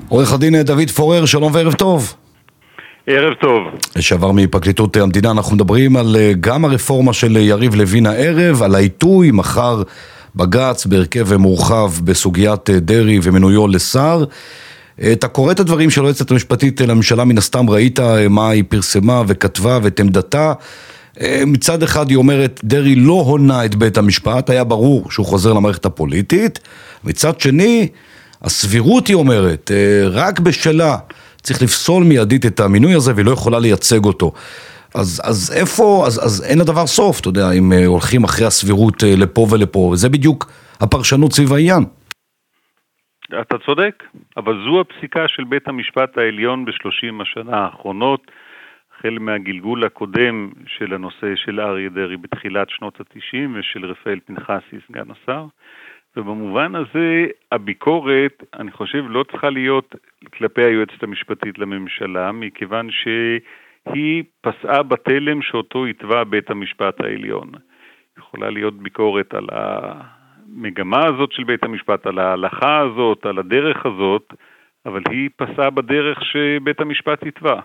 עורך הדין דוד פורר, שלום וערב טוב. ערב טוב. שעבר מפרקליטות המדינה, אנחנו מדברים על גם הרפורמה של יריב לוין הערב, על העיתוי, מחר בג"ץ בהרכב מורחב בסוגיית דרעי ומינויו לשר. אתה קורא את הדברים של היועצת המשפטית לממשלה, מן הסתם ראית מה היא פרסמה וכתבה ואת עמדתה. מצד אחד היא אומרת, דרעי לא הונה את בית המשפט, היה ברור שהוא חוזר למערכת הפוליטית. מצד שני, הסבירות היא אומרת, רק בשלה צריך לפסול מיידית את המינוי הזה והיא לא יכולה לייצג אותו. אז איפה, אז אין לדבר סוף, אתה יודע, אם הולכים אחרי הסבירות לפה ולפה, וזה בדיוק הפרשנות סביב העניין. אתה צודק, אבל זו הפסיקה של בית המשפט העליון ב-30 השנה האחרונות, החל מהגלגול הקודם של הנושא של אריה דרעי בתחילת שנות ה-90 ושל רפאל פנחסי סגן השר, ובמובן הזה הביקורת, אני חושב, לא צריכה להיות כלפי היועצת המשפטית לממשלה, מכיוון שהיא פסעה בתלם שאותו התווה בית המשפט העליון. יכולה להיות ביקורת על המגמה הזאת של בית המשפט, על ההלכה הזאת, על הדרך הזאת, אבל היא פסעה בדרך שבית המשפט התווה.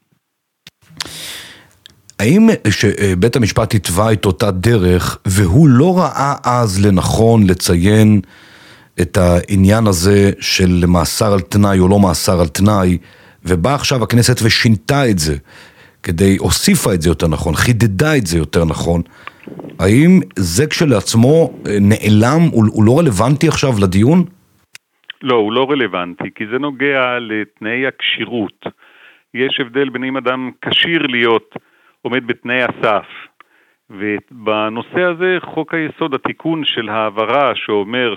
האם שבית המשפט התווה את אותה דרך, והוא לא ראה אז לנכון לציין את העניין הזה של מאסר על תנאי או לא מאסר על תנאי, ובאה עכשיו הכנסת ושינתה את זה, הוסיפה את זה יותר נכון, חידדה את זה יותר נכון, האם זה כשלעצמו נעלם, הוא לא רלוונטי עכשיו לדיון? לא, הוא לא רלוונטי, כי זה נוגע לתנאי הקשירות. יש הבדל בין אם אדם כשיר להיות עומד בתנאי הסף, ובנושא הזה חוק היסוד, התיקון של העברה שאומר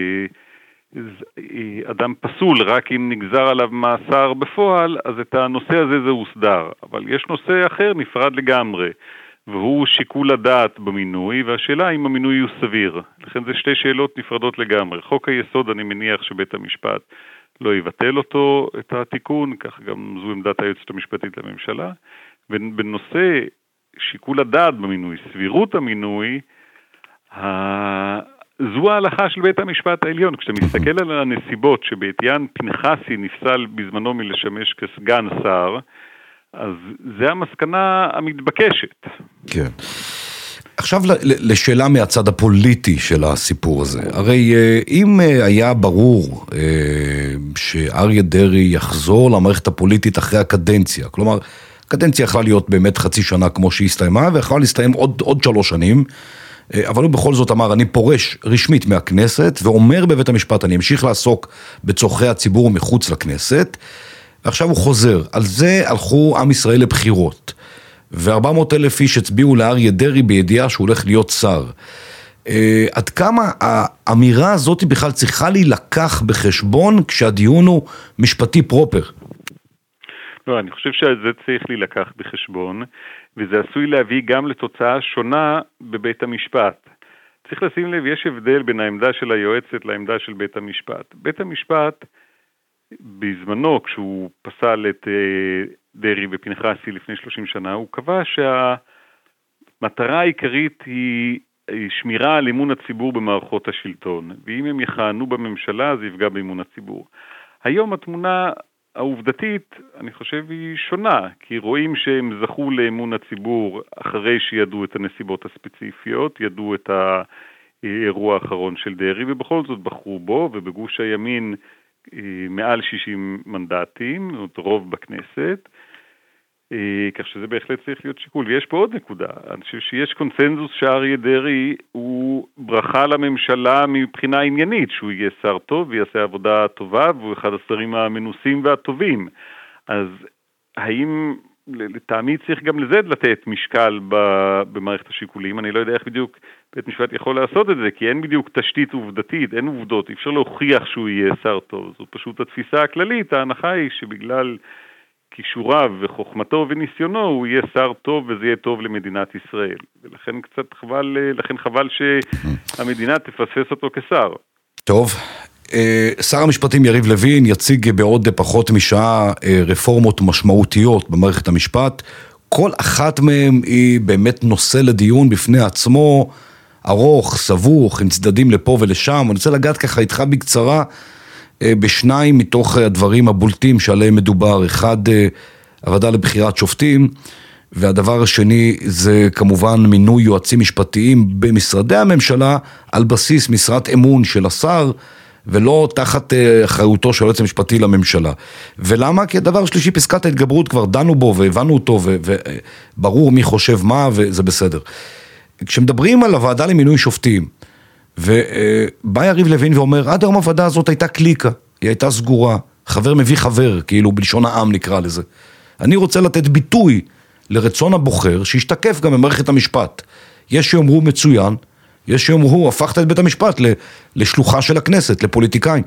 שאדם פסול רק אם נגזר עליו מאסר בפועל, אז את הנושא הזה זה הוסדר. אבל יש נושא אחר נפרד לגמרי, והוא שיקול הדעת במינוי, והשאלה אם המינוי הוא סביר. לכן זה שתי שאלות נפרדות לגמרי. חוק היסוד, אני מניח שבית המשפט לא יבטל אותו, את התיקון, כך גם זו עמדת היועצת המשפטית לממשלה. בנושא שיקול הדעת במינוי, סבירות המינוי, זו ההלכה של בית המשפט העליון. כשאתה מסתכל על הנסיבות שבעטיין פנחסי נפסל בזמנו מלשמש כסגן שר, אז זה המסקנה המתבקשת. כן. עכשיו לשאלה מהצד הפוליטי של הסיפור הזה. הרי אם היה ברור שאריה דרעי יחזור למערכת הפוליטית אחרי הקדנציה, כלומר, הקדנציה יכלה להיות באמת חצי שנה כמו שהיא הסתיימה, ויכלה להסתיים עוד 3 שנים, אבל הוא בכל זאת אמר, אני פורש רשמית מהכנסת, ואומר בבית המשפט, אני אמשיך לעסוק בצורכי הציבור מחוץ לכנסת, ועכשיו הוא חוזר. על זה הלכו עם ישראל לבחירות, ו400,000 איש הצביעו לאריה דרעי בידיעה שהוא הולך להיות שר. עד כמה האמירה הזאת בכלל צריכה להילקח בחשבון כשהדיון הוא משפטי פרופר? לא, אני חושב שזה צריך להילקח בחשבון, וזה עשוי להביא גם לתוצאה שונה בבית המשפט. צריך לשים לב, יש הבדל בין העמדה של היועצת לעמדה של בית המשפט. בית המשפט, בזמנו, כשהוא פסל את דרעי ופנחסי לפני 30 שנה, הוא קבע שהמטרה העיקרית היא שמירה על אמון הציבור במערכות השלטון, ואם הם יכהנו בממשלה, זה יפגע באמון הציבור. היום התמונה העובדתית, אני חושב, היא שונה, כי רואים שהם זכו לאמון הציבור אחרי שידעו את הנסיבות הספציפיות, ידעו את האירוע האחרון של דרעי, ובכל זאת בחרו בו, ובגוש הימין מעל 60 מנדטים, רוב בכנסת, כך שזה בהחלט צריך להיות שיקול. ויש פה עוד נקודה, אני חושב שיש קונצנזוס שאריה דרעי הוא ברכה לממשלה מבחינה עניינית, שהוא יהיה שר טוב ויעשה עבודה טובה, והוא אחד השרים המנוסים והטובים. אז האם לטעמי צריך גם לזה לתת משקל במערכת השיקולים? אני לא יודע איך בדיוק בית משפט יכול לעשות את זה, כי אין בדיוק תשתית עובדתית, אין עובדות, אי אפשר להוכיח שהוא יהיה שר טוב. זו פשוט התפיסה הכללית, ההנחה היא שבגלל כישוריו וחוכמתו וניסיונו, הוא יהיה שר טוב וזה יהיה טוב למדינת ישראל. ולכן קצת חבל, חבל שהמדינה תפספס אותו כשר. טוב, שר המשפטים יריב לוין יציג בעוד פחות משעה רפורמות משמעותיות במערכת המשפט. כל אחת מהן היא באמת נושא לדיון בפני עצמו, ארוך, סבוך, עם צדדים לפה ולשם. אני רוצה לגעת ככה איתך בקצרה, בשניים מתוך הדברים הבולטים שעליהם מדובר. אחד, הוועדה לבחירת שופטים, והדבר השני זה כמובן מינוי יועצים משפטיים במשרדי הממשלה על בסיס משרת אמון של השר, ולא תחת אחריותו של היועץ המשפטי לממשלה. ולמה? כי הדבר השלישי, פסקת ההתגברות, כבר דנו בו והבנו אותו, וברור מי חושב מה, וזה בסדר. כשמדברים על הוועדה למינוי שופטים, ובא יריב לוין ואומר, עד היום הוועדה הזאת הייתה קליקה, היא הייתה סגורה, חבר מביא חבר, כאילו בלשון העם נקרא לזה. אני רוצה לתת ביטוי לרצון הבוחר, שישתקף גם במערכת המשפט. יש שיאמרו מצוין, יש שיאמרו, הפכת את בית המשפט לשלוחה של הכנסת, לפוליטיקאים.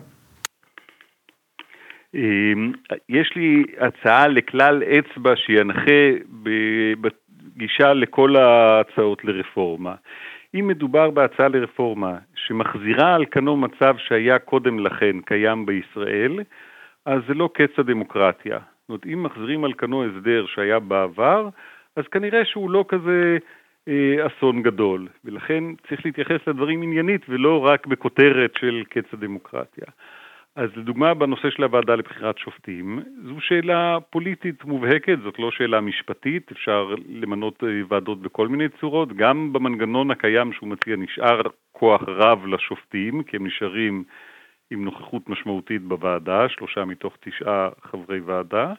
יש לי הצעה לכלל אצבע שינחה בגישה לכל ההצעות לרפורמה. אם מדובר בהצעה לרפורמה שמחזירה על כנו מצב שהיה קודם לכן קיים בישראל, אז זה לא קץ הדמוקרטיה. זאת אומרת, אם מחזירים על כנו הסדר שהיה בעבר, אז כנראה שהוא לא כזה אסון גדול, ולכן צריך להתייחס לדברים עניינית ולא רק בכותרת של קץ הדמוקרטיה. אז לדוגמה בנושא של הוועדה לבחירת שופטים, זו שאלה פוליטית מובהקת, זאת לא שאלה משפטית, אפשר למנות ועדות בכל מיני צורות, גם במנגנון הקיים שהוא מציע נשאר כוח רב לשופטים, כי הם נשארים עם נוכחות משמעותית בוועדה, 3 מתוך 9 חברי ועדה,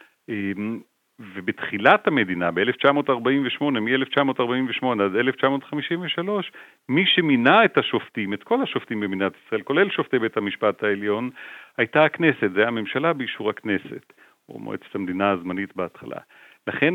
ובתחילת המדינה, ב-1948, מ-1948 עד 1953, מי שמינה את השופטים, את כל השופטים במדינת ישראל, כולל שופטי בית המשפט העליון, הייתה הכנסת, זה היה הממשלה באישור הכנסת, או מועצת המדינה הזמנית בהתחלה. לכן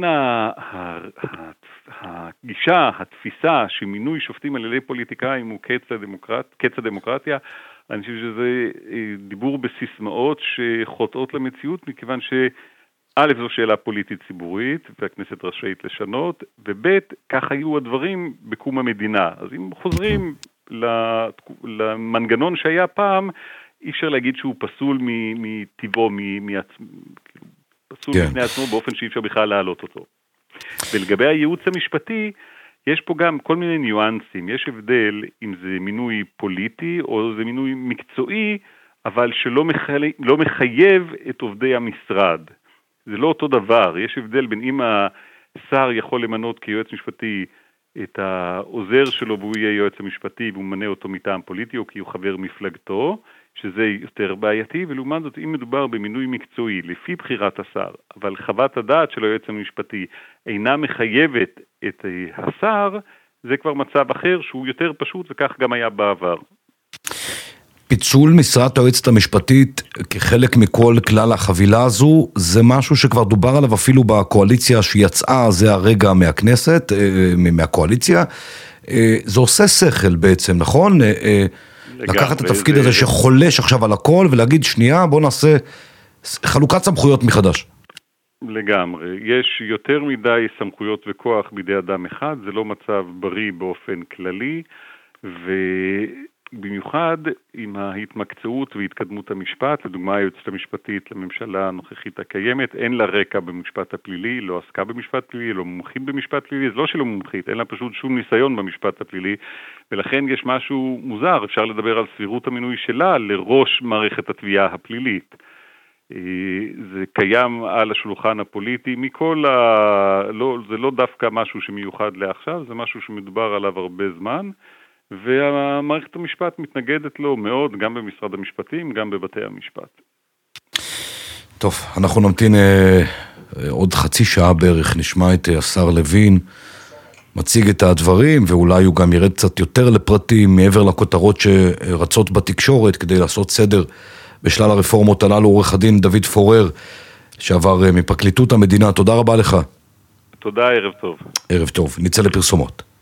הגישה, התפיסה שמינוי שופטים על ידי פוליטיקאים הוא קץ הדמוקרטיה, אני חושב שזה דיבור בסיסמאות שחוטאות למציאות, מכיוון א', זו שאלה פוליטית ציבורית, והכנסת רשאית לשנות, וב', כך היו הדברים בקום המדינה. אז אם חוזרים למנגנון שהיה פעם, אי אפשר להגיד שהוא פסול מטבעו, פסול בפני עצמו באופן שאי אפשר בכלל להעלות אותו. ולגבי הייעוץ המשפטי, יש פה גם כל מיני ניואנסים. יש הבדל אם זה מינוי פוליטי או זה מינוי מקצועי, אבל שלא מחייב את עובדי המשרד. זה לא אותו דבר, יש הבדל בין אם השר יכול למנות כיועץ משפטי את העוזר שלו והוא יהיה יועץ המשפטי והוא מנה אותו מטעם פוליטי או כי הוא חבר מפלגתו, שזה יותר בעייתי, ולעומת זאת אם מדובר במינוי מקצועי לפי בחירת השר, אבל חוות הדעת של היועץ המשפטי אינה מחייבת את השר, זה כבר מצב אחר שהוא יותר פשוט וכך גם היה בעבר. פיצול משרת היועצת המשפטית כחלק מכל כלל החבילה הזו, זה משהו שכבר דובר עליו אפילו בקואליציה שיצאה זה הרגע מהכנסת, מהקואליציה. זה עושה שכל בעצם, נכון? לקחת את התפקיד הזה שחולש עכשיו על הכל ולהגיד שנייה, בוא נעשה חלוקת סמכויות מחדש. לגמרי. יש יותר מדי סמכויות וכוח בידי אדם אחד, זה לא מצב בריא באופן כללי, במיוחד עם ההתמקצעות והתקדמות המשפט, לדוגמה היועצת המשפטית לממשלה הנוכחית הקיימת, אין לה רקע במשפט הפלילי, לא עסקה במשפט פלילי, לא מומחית במשפט פלילי, זה לא שלא מומחית, אין לה פשוט שום ניסיון במשפט הפלילי, ולכן יש משהו מוזר, אפשר לדבר על סבירות המינוי שלה לראש מערכת התביעה הפלילית. זה קיים על השולחן הפוליטי, זה לא דווקא משהו שמיוחד לעכשיו, זה משהו שמדובר עליו הרבה זמן, והמערכת המשפט מתנגדת לו מאוד, גם במשרד המשפטים, גם בבתי המשפט. טוב, אנחנו נמתין עוד חצי שעה בערך, נשמע את השר לוין, מציג את הדברים, ואולי הוא גם ירד קצת יותר לפרטים, מעבר לכותרות שרצות בתקשורת, כדי לעשות סדר בשלל הרפורמות הללו. עורך הדין דוד פורר, שעבר מפרקליטות המדינה, תודה רבה לך. תודה, ערב טוב. ערב טוב, נצא לפרסומות.